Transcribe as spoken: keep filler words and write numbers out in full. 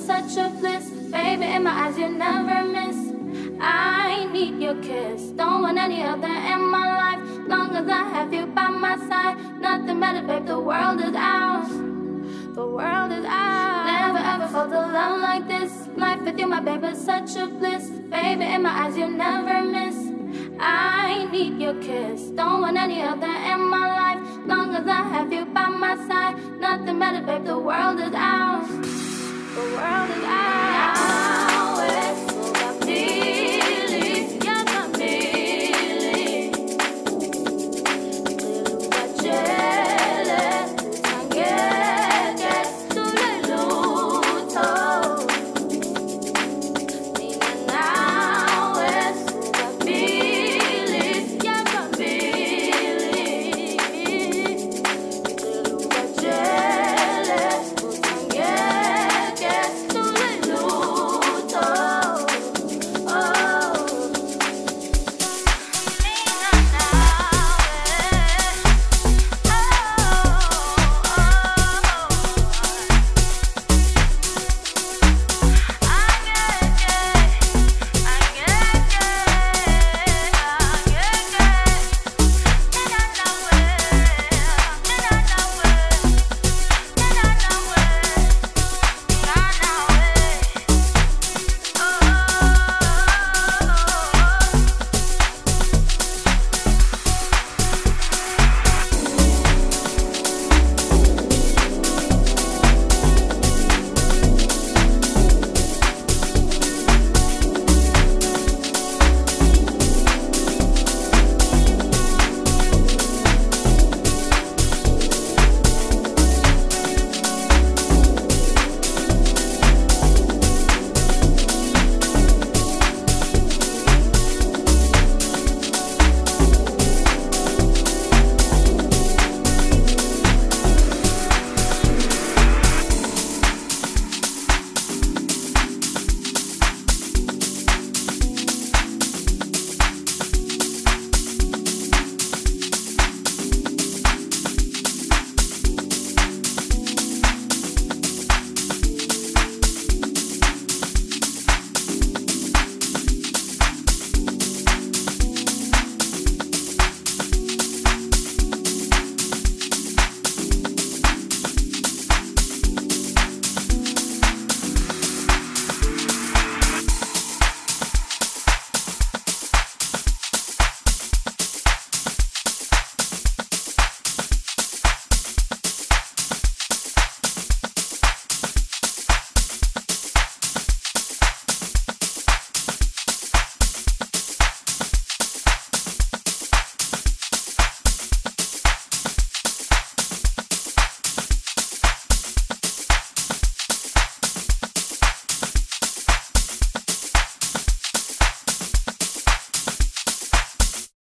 such a bliss. Baby, in my eyes you never miss. I need your kiss, don't want any other in my life. Long as I have you by my side, nothing better, babe, the world is ours. The world is ours. Never ever felt a love like this. Life with you, my baby, such a bliss. Baby, in my eyes you never miss. I need your kiss, don't want any other in my life. Long as I have you by my side, nothing better, babe, the world is ours.